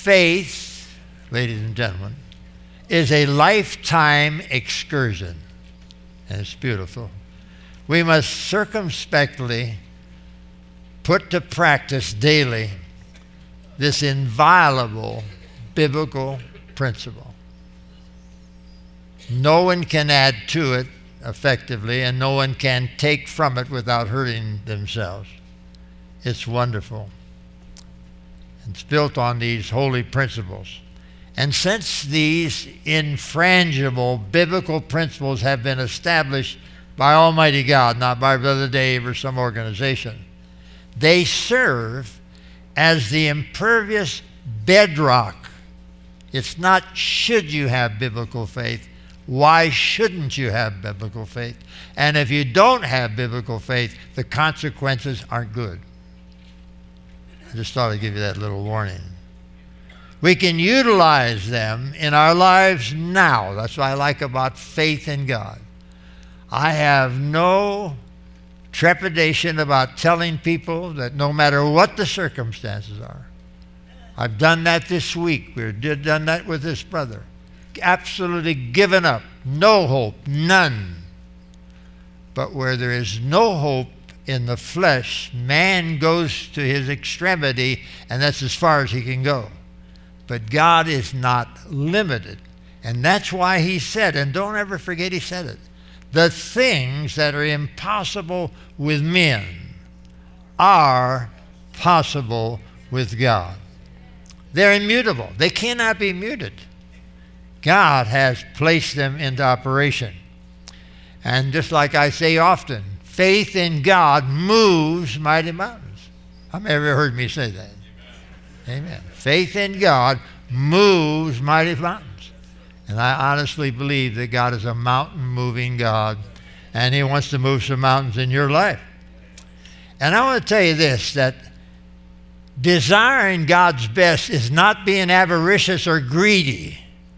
Faith, ladies and gentlemen, is a lifetime excursion. And it's beautiful. We must circumspectly put to practice daily this inviolable biblical principle. No one can add to it effectively, and no one can take from it without hurting themselves. It's wonderful. It's built on these holy principles. And since these infrangible biblical principles have been established by Almighty God, not by Brother Dave or some organization, they serve as the impervious bedrock. It's not should you have biblical faith. Why shouldn't you have biblical faith? And if you don't have biblical faith, the consequences aren't good. I just thought I'd give you that little warning. We can utilize them in our lives now. That's what I like about faith in God. I have no trepidation about telling people that no matter what the circumstances are. I've done that this week. We did done that with this brother. Absolutely given up. No hope. None. But where there is no hope in the flesh, man goes to his extremity, and that's as far as he can go. But God is not limited. And that's why he said, and don't ever forget he said it, the things that are impossible with men are possible with God. They're immutable. They cannot be muted. God has placed them into operation. And just like I say often, faith in God moves mighty mountains. How many of you heard me say that? Amen. Faith in God moves mighty mountains. And I honestly believe that God is a mountain-moving God, and he wants to move some mountains in your life. And I want to tell you this, that desiring God's best is not being avaricious or greedy.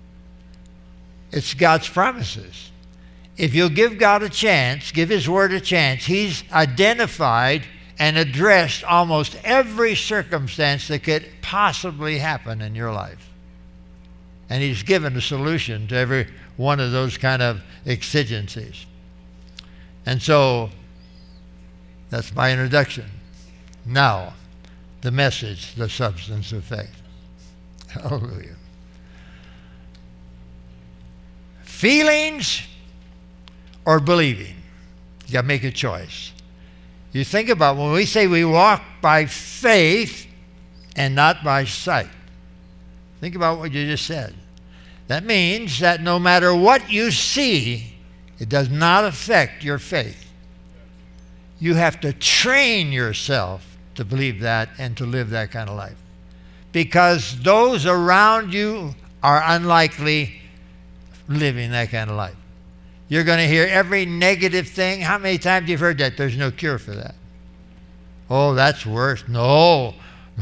It's God's promises. If you'll give God a chance, give his word a chance, he's identified and addressed almost every circumstance that could possibly happen in your life. And he's given a solution to every one of those kind of exigencies. And so, that's my introduction. Now, the message, the substance of faith. Hallelujah. Feelings or believing? You got to make a choice. You think about when we say we walk by faith and not by sight. Think about what you just said. That means that no matter what you see, it does not affect your faith. You have to train yourself to believe that and to live that kind of life. Because those around you are unlikely living that kind of life. You're going to hear every negative thing. How many times you've heard that? There's no cure for that. Oh, that's worse. No,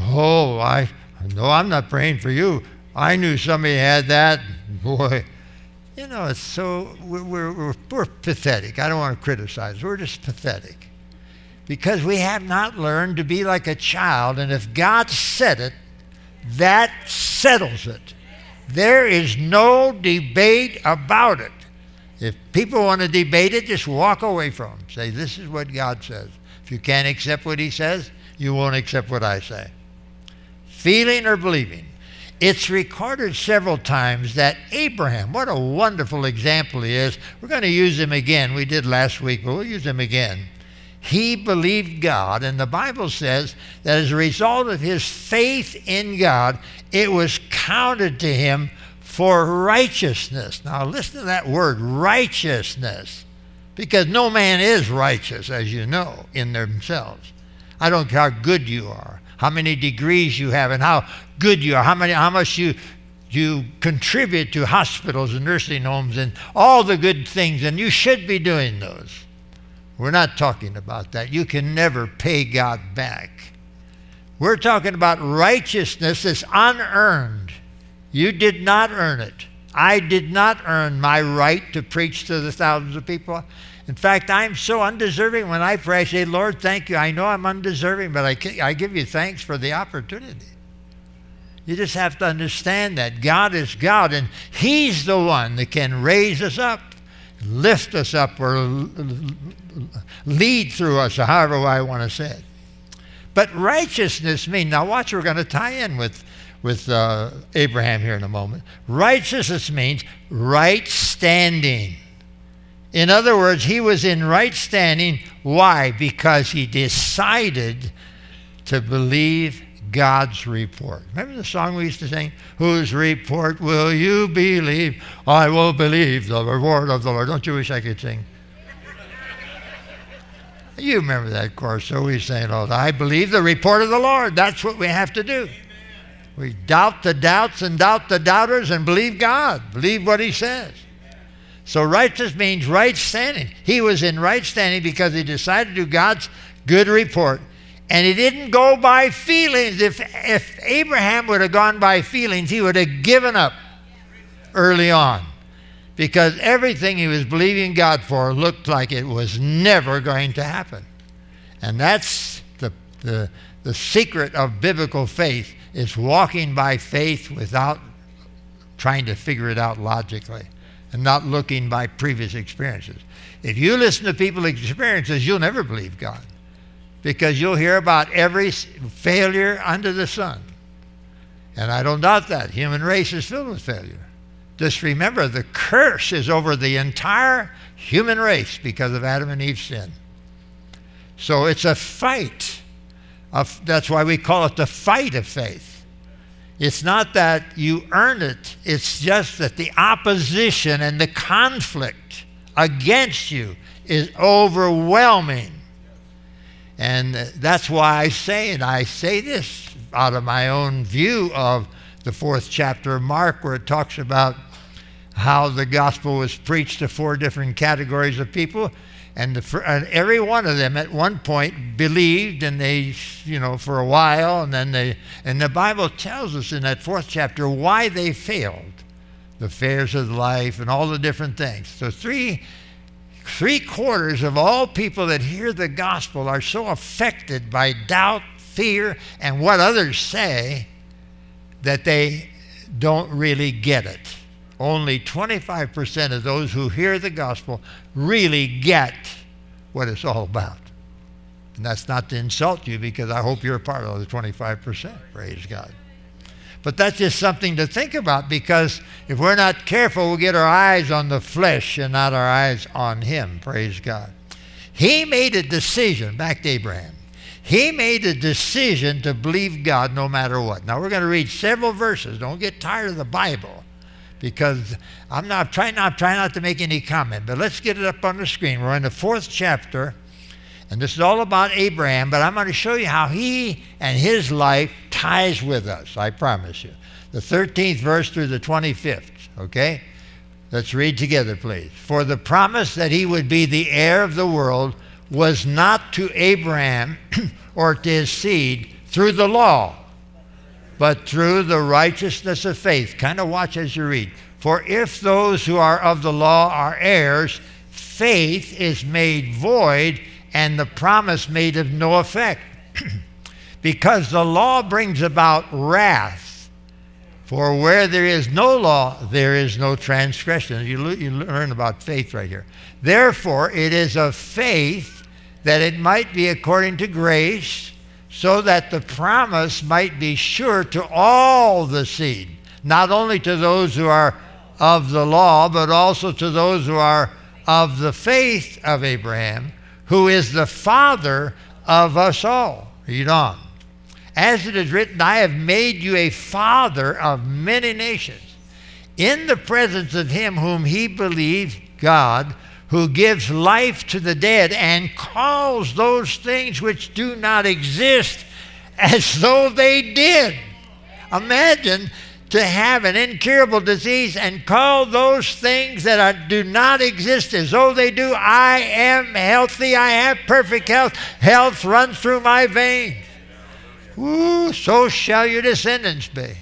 I'm not praying for you. I knew somebody had that. Boy, you know, it's so, we're pathetic. I don't want to criticize. We're just pathetic. Because we have not learned to be like a child, and if God said it, that settles it. There is no debate about it. If people want to debate it, just walk away from them. Say, this is what God says. If you can't accept what he says, you won't accept what I say. Feeling or believing? It's recorded several times that Abraham, what a wonderful example he is. We're going to use him again. We did last week, but we'll use him again. He believed God, and the Bible says that as a result of his faith in God, it was counted to him for righteousness. Now listen to that word, righteousness. Because no man is righteous, as you know, in themselves. I don't care how good you are, how many degrees you have, and how good you are, how much you contribute to hospitals and nursing homes and all the good things, and you should be doing those. We're not talking about that. You can never pay God back. We're talking about righteousness that's unearned. You did not earn it. I did not earn my right to preach to the thousands of people. In fact, I'm so undeserving when I pray, I say, Lord, thank you. I know I'm undeserving, but I give you thanks for the opportunity. You just have to understand that God is God, and He's the one that can raise us up, lift us up, or lead through us, or however I want to say it. But righteousness means, now watch, we're going to tie in with Abraham here in a moment. Righteousness means right standing. In other words, he was in right standing. Why? Because he decided to believe God's report. Remember the song we used to sing? Whose report will you believe? I will believe the report of the Lord. Don't you wish I could sing? You remember that chorus. So we say, oh, I believe the report of the Lord. That's what we have to do. We doubt the doubts and doubt the doubters and believe God. Believe what He says. So righteous means right standing. He was in right standing because he decided to do God's good report. And he didn't go by feelings. If Abraham would have gone by feelings, he would have given up early on. Because everything he was believing God for looked like it was never going to happen. And that's the secret of biblical faith, is walking by faith without trying to figure it out logically and not looking by previous experiences. If you listen to people's experiences, you'll never believe God, because you'll hear about every failure under the sun. And I don't doubt that. Human race is filled with failure. Just remember, the curse is over the entire human race because of Adam and Eve's sin. So it's a fight. That's why we call it the fight of faith. It's not that you earn it. It's just that the opposition and the conflict against you is overwhelming. And that's why I say, and I say this out of my own view of the 4th chapter of Mark, where it talks about how the gospel was preached to 4 different categories of people, and every one of them at one point believed, and they, for a while, and then and the Bible tells us in that 4th chapter why they failed, the affairs of life and all the different things. So three-quarters of all people that hear the gospel are so affected by doubt, fear, and what others say that they don't really get it. Only 25% of those who hear the gospel really get what it's all about. And that's not to insult you, because I hope you're a part of the 25%. Praise God. But that's just something to think about, because if we're not careful, we'll get our eyes on the flesh and not our eyes on Him. Praise God. He made a decision, back to Abraham. He made a decision to believe God no matter what. Now we're going to read several verses. Don't get tired of the Bible, because I'm trying not to make any comment, but let's get it up on the screen. We're in the 4th chapter, and this is all about Abraham, but I'm going to show you how he and his life ties with us, I promise you. The 13th verse through the 25th, okay? Let's read together, please. For the promise that he would be the heir of the world was not to Abraham or to his seed through the law, but through the righteousness of faith. Kind of watch as you read. For if those who are of the law are heirs, faith is made void, and the promise made of no effect. Because the law brings about wrath. For where there is no law, there is no transgression. You learn about faith right here. Therefore, it is of faith that it might be according to grace, so that the promise might be sure to all the seed, not only to those who are of the law, but also to those who are of the faith of Abraham, who is the father of us all. Read on. As it is written, I have made you a father of many nations, in the presence of him whom he believed, God, who gives life to the dead and calls those things which do not exist as though they did. Imagine to have an incurable disease and call those things that do not exist as though they do. I am healthy. I have perfect health. Health runs through my veins. Ooh, so shall your descendants be.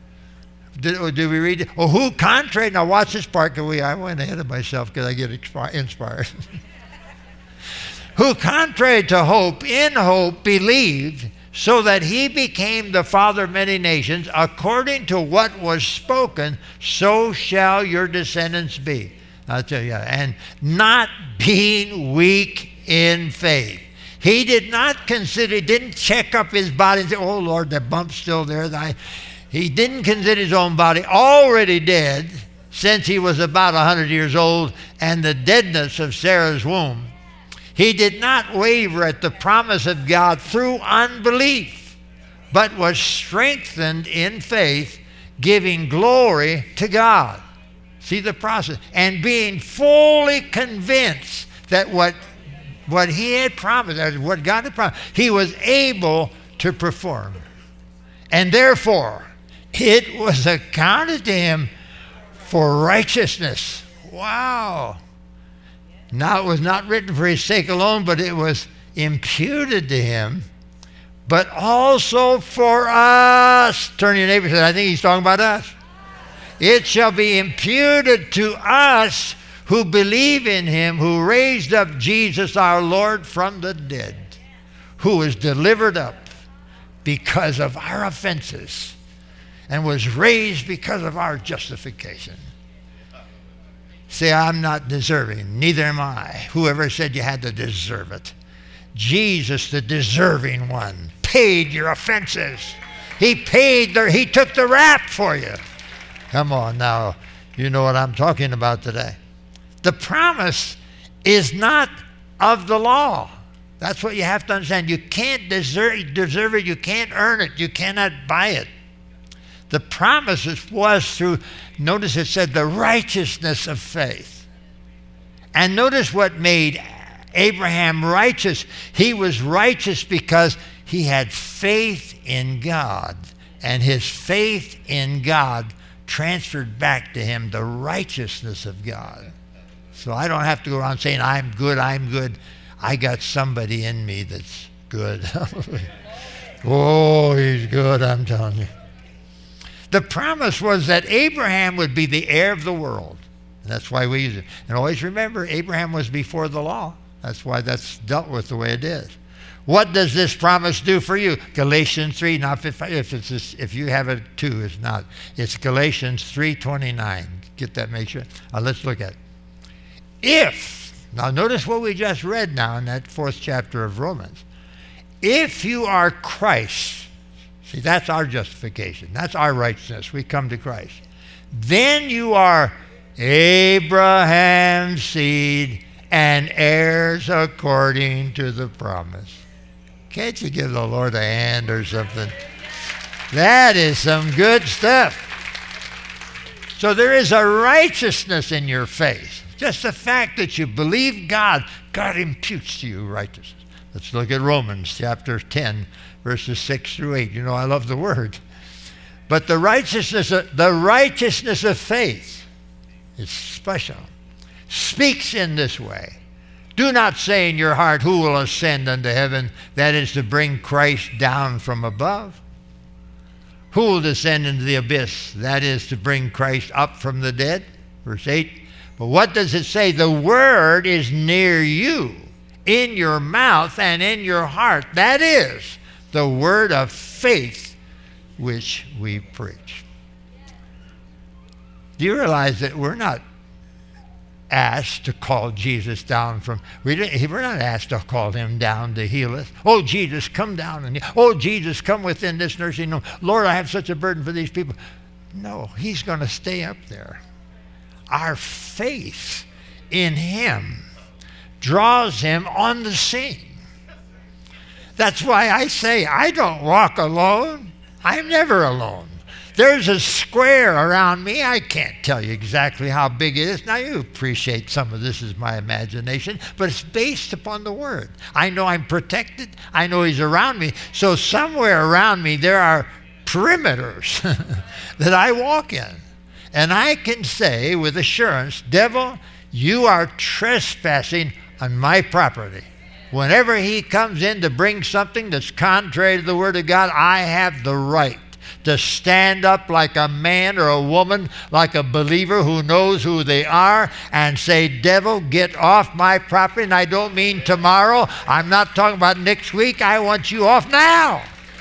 Do we read it? Oh, who contrary, now watch this part, because I went ahead of myself because I get inspired. Who contrary to hope, in hope believed, so that he became the father of many nations, according to what was spoken, so shall your descendants be. I'll tell you, and not being weak in faith. He did not consider, didn't check up his body and say, oh Lord, the bump's still there. He didn't consider his own body already dead since he was about 100 years old, and the deadness of Sarah's womb. He did not waver at the promise of God through unbelief, but was strengthened in faith, giving glory to God. See the process. And being fully convinced that what he had promised, what God had promised, he was able to perform. And therefore, it was accounted to him for righteousness. Wow. Now, it was not written for his sake alone, but it was imputed to him, but also for us. Turn to your neighbor and say, I think he's talking about us. It shall be imputed to us who believe in him, who raised up Jesus our Lord from the dead, who was delivered up because of our offenses and was raised because of our justification. Say, I'm not deserving, neither am I. Whoever said you had to deserve it? Jesus, the deserving one, paid your offenses. He took the rap for you. Come on now, you know what I'm talking about today. The promise is not of the law. That's what you have to understand. You can't deserve it. You can't earn it. You cannot buy it. The promise was through, notice it said, the righteousness of faith. And notice what made Abraham righteous. He was righteous because he had faith in God. And his faith in God transferred back to him the righteousness of God. So I don't have to go around saying, I'm good, I'm good. I got somebody in me that's good. Oh, he's good, I'm telling you. The promise was that Abraham would be the heir of the world. And that's why we use it. And always remember, Abraham was before the law. That's why that's dealt with the way it is. What does this promise do for you? Galatians 3, not if you have it too, it's not. It's Galatians 3:29. Get that, make sure. Let's look at it. Now notice what we just read now in that 4th chapter of Romans. If you are Christ, see, that's our justification. That's our righteousness. We come to Christ. Then you are Abraham's seed and heirs according to the promise. Can't you give the Lord a hand or something? That is some good stuff. So there is a righteousness in your faith. Just the fact that you believe God, God imputes to you righteousness. Let's look at Romans chapter 10, verses 6 through 8. You know I love the word. But the righteousness of faith is special. Speaks in this way. Do not say in your heart, who will ascend unto heaven? That is to bring Christ down from above. Who will descend into the abyss? That is to bring Christ up from the dead. Verse 8. But what does it say? The word is near you, in your mouth and in your heart. That is the word of faith which we preach. Do you realize that we're not asked to call Jesus down from, we're not asked to call him down to heal us. Oh, Jesus, come down and heal. Oh, Jesus, come within this nursing home. Lord, I have such a burden for these people. No, he's going to stay up there. Our faith in him draws him on the scene. That's why I say I don't walk alone. I'm never alone. There's a square around me. I can't tell you exactly how big it is. Now, you appreciate some of this is my imagination, but it's based upon the Word. I know I'm protected. I know he's around me. So somewhere around me there are perimeters that I walk in. And I can say with assurance, devil, you are trespassing on my property. Whenever he comes in to bring something that's contrary to the Word of God, I have the right to stand up like a man or a woman, like a believer who knows who they are, and say, devil, get off my property. And I don't mean tomorrow. I'm not talking about next week. I want you off now.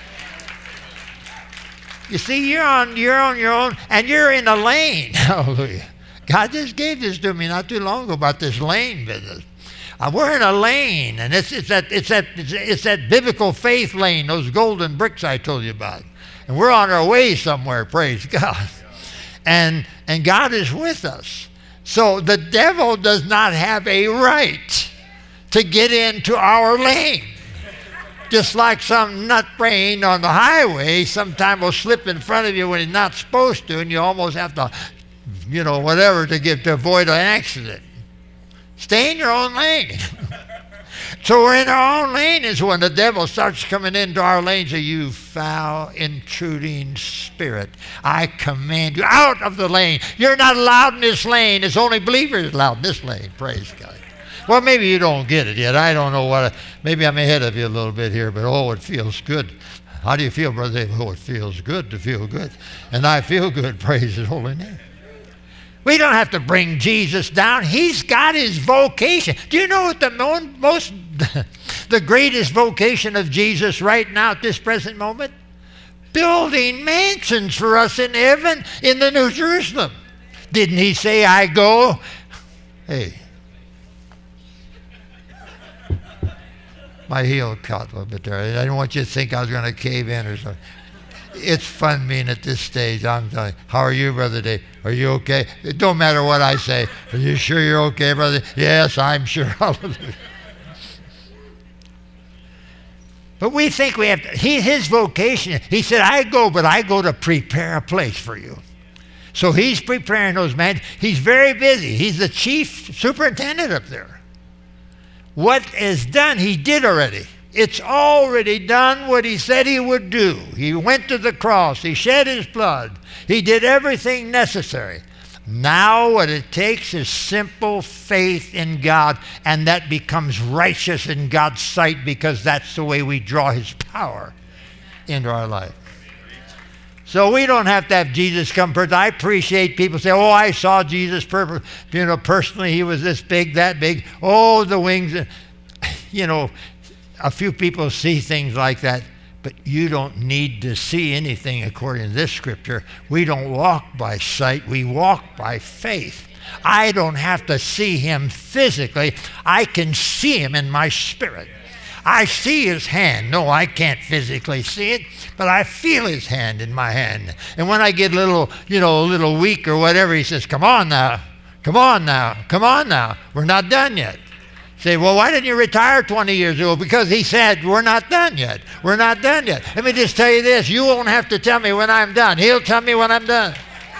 You see, you're on your own, and you're in a lane. Hallelujah. God just gave this to me not too long ago about this lane business. We're in a lane, and it's that biblical faith lane, those golden bricks I told you about. And we're on our way somewhere, praise God. And God is with us. So the devil does not have a right to get into our lane. Just like some nut brain on the highway sometime will slip in front of you when he's not supposed to, and you almost have to, whatever to avoid an accident. Stay in your own lane. So we're in our own lane is when the devil starts coming into our lane. So you foul, intruding spirit, I command you out of the lane. You're not allowed in this lane. It's only believers allowed in this lane. Praise God. Well, maybe you don't get it yet. I don't know maybe I'm ahead of you a little bit here, but it feels good. How do you feel, Brother Dave? It feels good to feel good. And I feel good, praise his holy name. We don't have to bring Jesus down. He's got his vocation. Do you know what the greatest vocation of Jesus right now at this present moment? Building mansions for us in heaven in the New Jerusalem. Didn't he say, I go? Hey. My heel caught a little bit there. I didn't want you to think I was going to cave in or something. It's fun being at this stage. I'm telling you. How are you, Brother Dave? Are you okay? It don't matter what I say. Are you sure you're okay, brother? Yes, I'm sure. Hallelujah. But we think we have to, his vocation, he said, I go, but I go to prepare a place for you. So he's preparing those men. He's very busy. He's the chief superintendent up there. What is done, he did already. It's already done what he said he would do. He went to the cross. He shed his blood. He did everything necessary. Now what it takes is simple faith in God, and that becomes righteous in God's sight because that's the way we draw his power into our life. So we don't have to have Jesus come first. I appreciate people say, oh, I saw Jesus personally. He was this big, that big. Oh, the wings. A few people see things like that, but you don't need to see anything according to this scripture. We don't walk by sight. We walk by faith. I don't have to see him physically. I can see him in my spirit. I see his hand. No, I can't physically see it, but I feel his hand in my hand. And when I get a little weak or whatever, he says, come on now, come on now, come on now. We're not done yet. Say, well, why didn't you retire 20 years ago? Because he said, we're not done yet. We're not done yet. Let me just tell you this. You won't have to tell me when I'm done. He'll tell me when I'm done.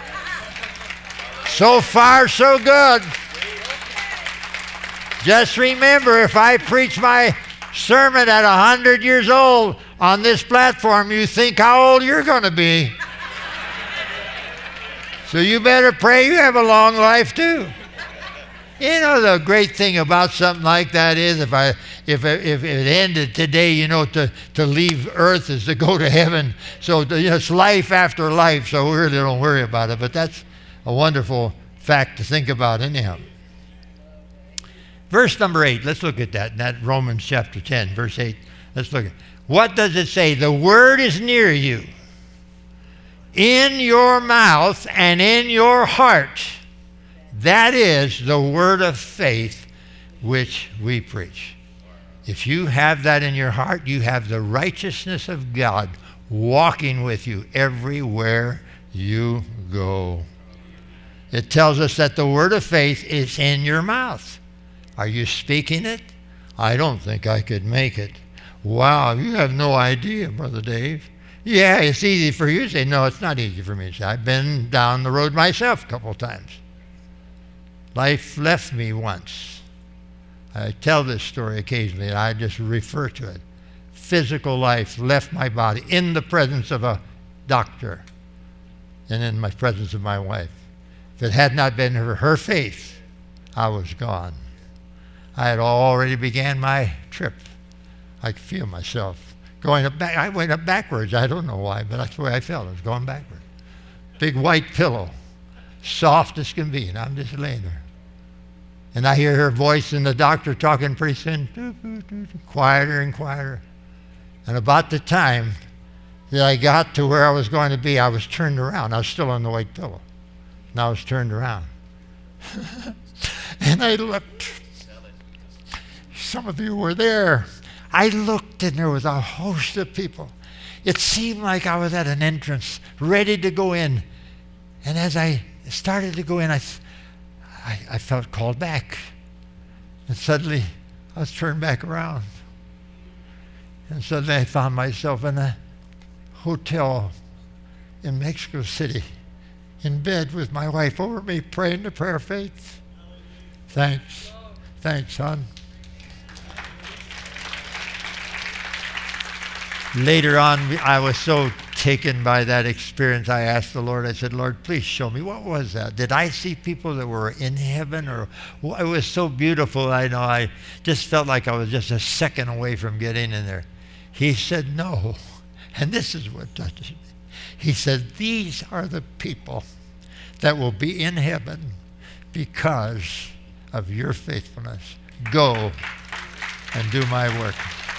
So far, so good. Just remember, if I preach my sermon at 100 years old on this platform, you think how old you're going to be. So you better pray you have a long life too. You know, the great thing about something like that is if it ended today, to leave earth is to go to heaven. So it's life after life, so we really don't worry about it. But that's a wonderful fact to think about anyhow. Verse number 8, let's look at that. That Romans chapter 10, verse 8. Let's look at it. What does it say? The word is near you, in your mouth and in your heart. That is the word of faith which we preach. If you have that in your heart, you have the righteousness of God walking with you everywhere you go. It tells us that the word of faith is in your mouth. Are you speaking it? I don't think I could make it. Wow, you have no idea, Brother Dave. Yeah, it's easy for you to say. No, it's not easy for me to say. I've been down the road myself a couple of times. Life left me once. I tell this story occasionally, and I just refer to it. Physical life left my body in the presence of a doctor and in the presence of my wife. If it had not been for her faith, I was gone. I had already began my trip. I could feel myself going up back. I went up backwards. I don't know why, but that's the way I felt. I was going backwards. Big white pillow, soft as can be, and I'm just laying there. And I hear her voice and the doctor talking pretty soon, quieter and quieter. And about the time that I got to where I was going to be, I was turned around. I was still on the white pillow. And I was turned around. And I looked. Some of you were there. I looked, and there was a host of people. It seemed like I was at an entrance, ready to go in. And as I started to go in, I felt called back. And suddenly, I was turned back around. And suddenly, I found myself in a hotel in Mexico City, in bed with my wife over me, praying the prayer of faith. Thanks. Thanks, son. Later on, I was so taken by that experience, I asked the Lord, I said, Lord, please show me, what was that? Did I see people that were in heaven? Or well, it was so beautiful, I just felt like I was just a second away from getting in there. He said, no. And this is what touches me. He said, these are the people that will be in heaven because of your faithfulness. Go and do my work.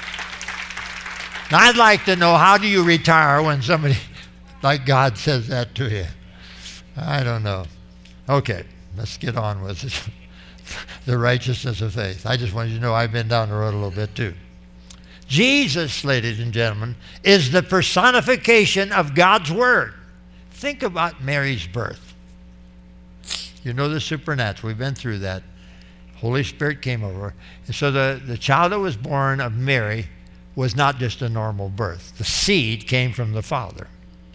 Now, I'd like to know, how do you retire when somebody like God says that to you? I don't know. Okay, let's get on with it. The righteousness of faith. I just wanted you to know I've been down the road a little bit too. Jesus, ladies and gentlemen, is the personification of God's Word. Think about Mary's birth. You know the supernatural. We've been through that. Holy Spirit came over. And so the child that was born of Mary was not just a normal birth. The seed came from the Father.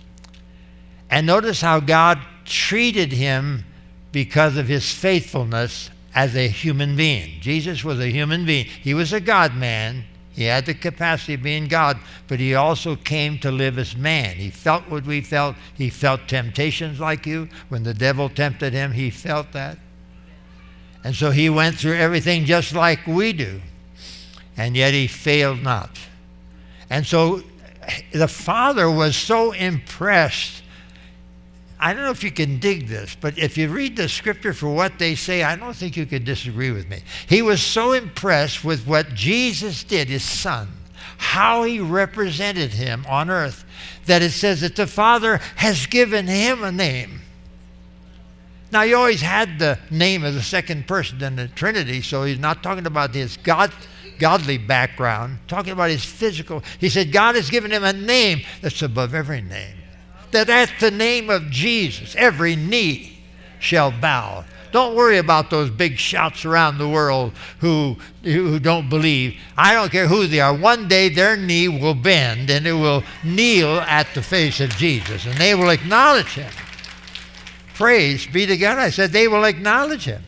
And notice how God treated him because of his faithfulness as a human being. Jesus was a human being. He was a God-man. He had the capacity of being God, but he also came to live as man. He felt what we felt. He felt temptations like you. When the devil tempted him, he felt that. And so he went through everything just like we do. And yet he failed not. And so the Father was so impressed. I don't know if you can dig this, but if you read the scripture for what they say, I don't think you could disagree with me. He was so impressed with what Jesus did, his Son, how he represented him on earth, that it says that the Father has given him a name. Now, he always had the name of the second person in the Trinity, so he's not talking about his godly background, talking about his physical. He said God has given him a name that's above every name. That at the name of Jesus, every knee shall bow. Don't worry about those big shouts around the world who don't believe. I don't care who they are. One day their knee will bend and it will kneel at the face of Jesus, and they will acknowledge him. Praise be to God. I said they will acknowledge him.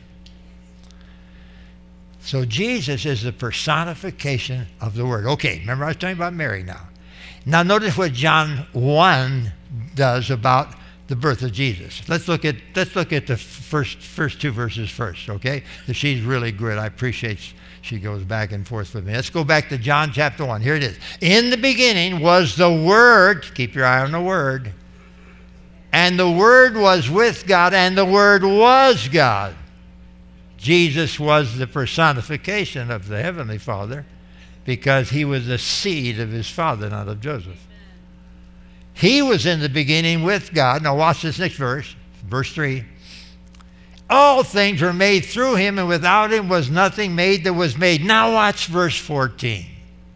So Jesus is the personification of the Word. Okay, remember I was talking about Mary now. Now notice what John 1 does about the birth of Jesus. Let's look at the first two verses first, okay? She's really good. I appreciate she goes back and forth with me. Let's go back to John chapter 1. Here it is. In the beginning was the Word. Keep your eye on the Word. And the Word was with God, and the Word was God. Jesus was the personification of the Heavenly Father because he was the seed of his father, not of Joseph. He was in the beginning with God. Now watch this next verse, verse 3. All things were made through him, and without him was nothing made that was made. Now watch verse 14.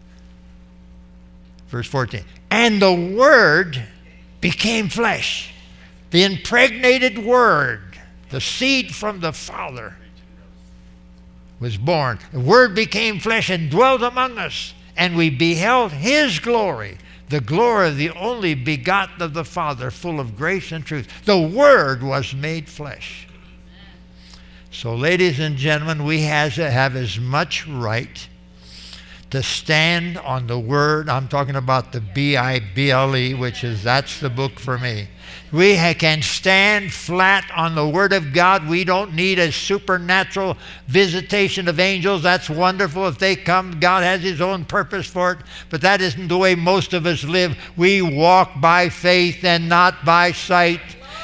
Verse 14. And the Word became flesh. The impregnated Word, the seed from the Father, was born. The Word became flesh and dwelt among us, and we beheld his glory, the glory of the only begotten of the Father, full of grace and truth. The Word was made flesh. So, ladies and gentlemen, we have as much right to stand on the Word. I'm talking about the Bible, that's the book for me. We can stand flat on the Word of God. We don't need a supernatural visitation of angels. That's wonderful. If they come, God has his own purpose for it. But that isn't the way most of us live. We walk by faith and not by sight.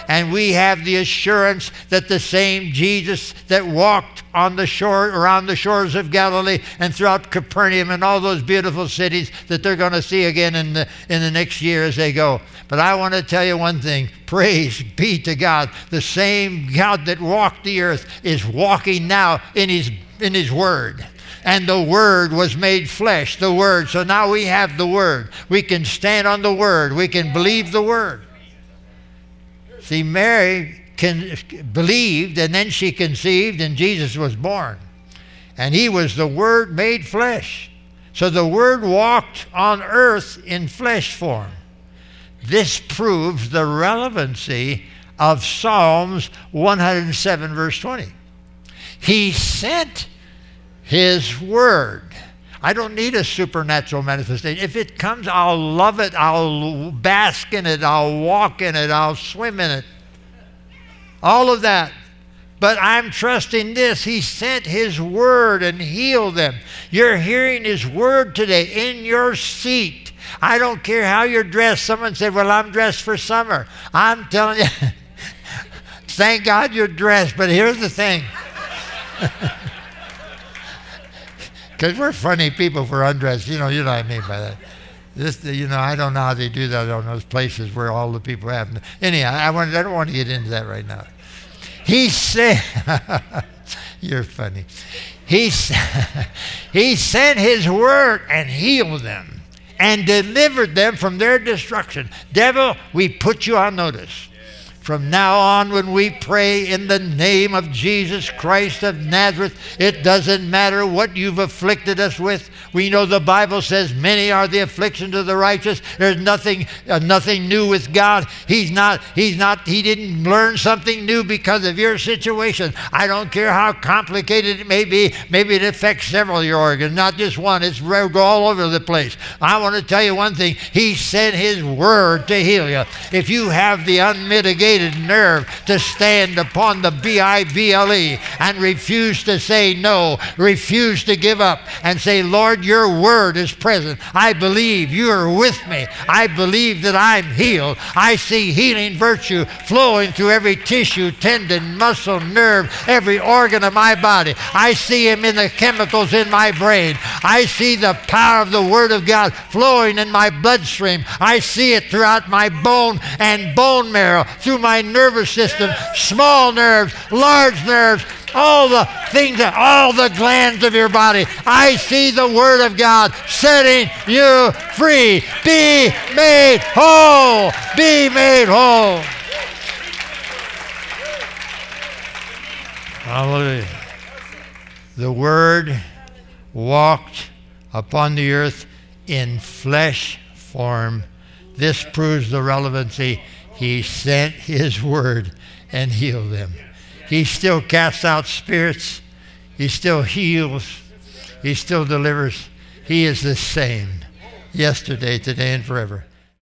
And we have the assurance that the same Jesus that walked on the shore, around the shores of Galilee and throughout Capernaum and all those beautiful cities that they're going to see again in the next year as they go. But I want to tell you one thing. Praise be to God. The same God that walked the earth is walking now in His Word. And the Word was made flesh, the Word. So now we have the Word. We can stand on the Word. We can believe the Word. See, Mary believed, and then she conceived, and Jesus was born. And He was the Word made flesh. So the Word walked on earth in flesh form. This proves the relevancy of Psalms 107, verse 20. He sent His Word. I don't need a supernatural manifestation. If it comes, I'll love it. I'll bask in it. I'll walk in it. I'll swim in it. All of that. But I'm trusting this. He sent His Word and healed them. You're hearing His Word today in your seat. I don't care how you're dressed. Someone said, well, I'm dressed for summer. I'm telling you, thank God you're dressed. But here's the thing. Because we're funny people for undressed. You know what I mean by that. I don't know how they do that on those places where all the people have. Anyhow, I don't want to get into that right now. He said, you're funny. He sent His Word and healed them and delivered them from their destruction. Devil, we put you on notice. From now on, when we pray in the name of Jesus Christ of Nazareth, it doesn't matter what you've afflicted us with. We know the Bible says many are the afflictions of the righteous. There's nothing new with God. He didn't learn something new because of your situation. I don't care how complicated it may be. Maybe it affects several of your organs, not just one. It's all over the place. I want to tell you one thing. He sent His Word to heal you. If you have the unmitigated nerve to stand upon the Bible and refuse to say no, refuse to give up, and say, Lord, your Word is present. I believe you are with me. I believe that I'm healed. I see healing virtue flowing through every tissue, tendon, muscle, nerve, every organ of my body. I see Him in the chemicals in my brain. I see the power of the Word of God flowing in my bloodstream. I see it throughout my bone and bone marrow, through my nervous system, small nerves, large nerves, all the things, all the glands of your body. I see the Word of God setting you free. Be made whole. Be made whole. Hallelujah. The Word walked upon the earth in flesh form. This proves the relevancy. He sent His Word and healed them. He still casts out spirits. He still heals. He still delivers. He is the same yesterday, today, and forever.